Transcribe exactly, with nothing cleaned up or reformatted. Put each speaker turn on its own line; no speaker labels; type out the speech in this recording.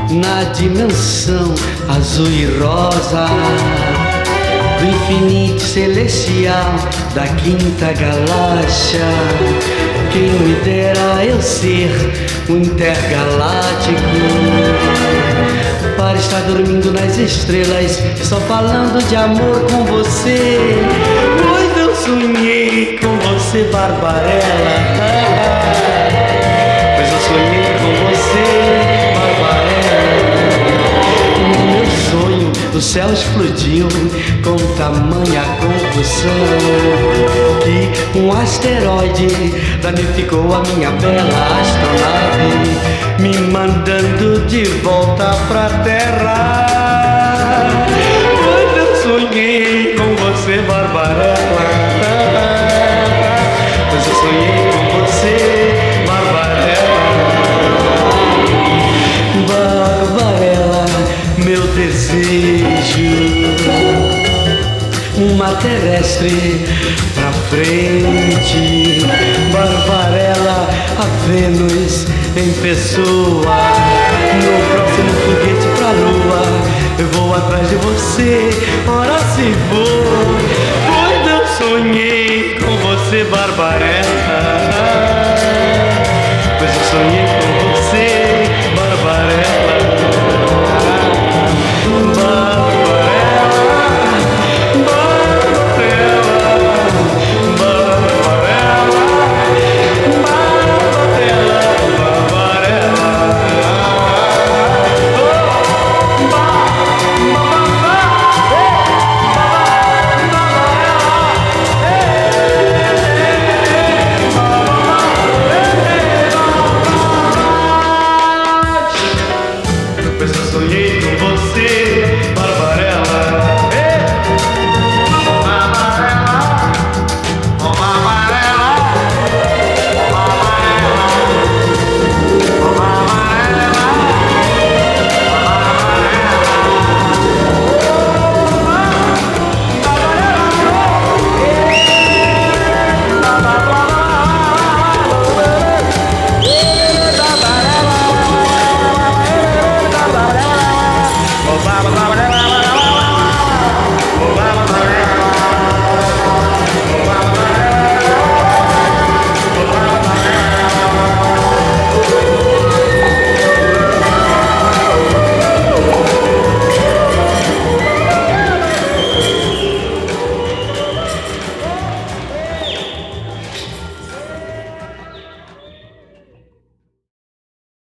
na dimensão azul e rosa do infinito celestial da quinta galáxia. Quem me dera eu ser um intergaláctico para estar dormindo nas estrelas, só falando de amor com você. Pois eu sonhei com você, Barbarella. Pois eu sonhei com você, Barbarella. No meu sonho o céu explodiu com tamanha convulsão que um asteroide danificou a minha bela astronave, me mandando de volta pra terra. Quando eu sonhei com você, Barbarella. Pois eu sonhei com você, Barbarella. Barbarella, meu desejo, uma terrestre pra frente. Barbarella, a Vênus em pessoa. No próximo foguete pra lua eu vou atrás de você, ora se vou. Quando eu sonhei com você, Barbarella. Pois eu sonhei com